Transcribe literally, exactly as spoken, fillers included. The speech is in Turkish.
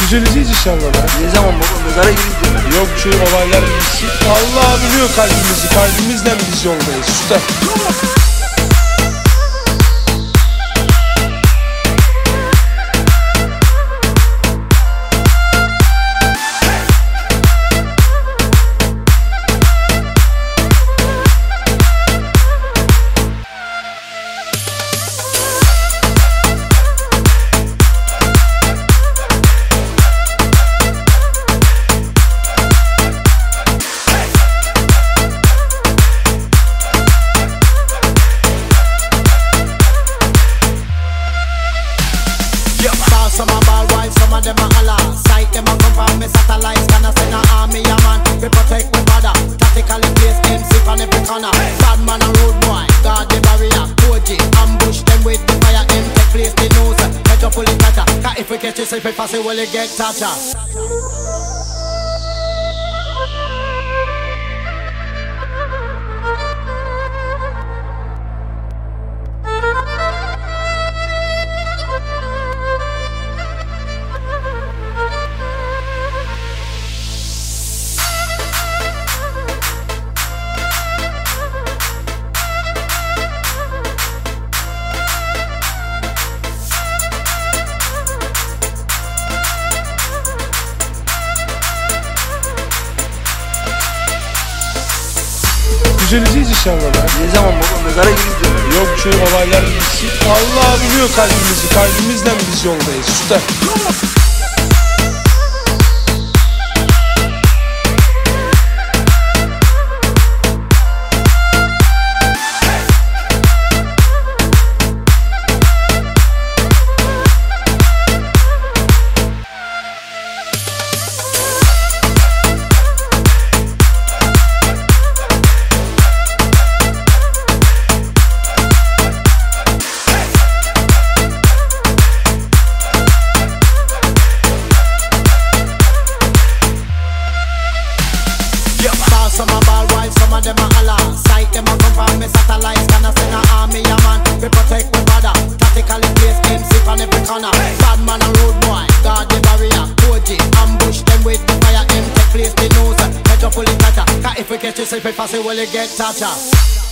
Düzeleceğiz inşallah lan. Ne zaman baba? Mezara gireceğim. Yok şu olaylar bitsin. Allah biliyor kalbimizi. Kalbimizden biz yoldayız. Usta. Some a ball while some of them a holla. Sight them a come from me satellites. Can I send a army a man? We protect the border. Tactically place them safe on every corner. Bad man a road boy, guard the barrier. O G, ambush them with the fire. Them take place the nose. Catch up pull it better. Cause if we catch you safe, it fast, will you get touched? Düzeleceğiz inşallah lan. Ne zaman baba? Mezara gireceğim. Yok şu olaylar bitsin. Allah biliyor kalbimizi. Kalbimizden biz yoldayız. Usta. Some a ball while some of them a holla. Sight them a come from me satellites. Can I send a army a man? We protect the border. Tactically place them safe on every corner. Bad man a road boy, guard the barrier. O G, ambush them with the fire. Them take place the nose. Catch up pull it better. Cause if we catch you safe, it fast, will you get touched?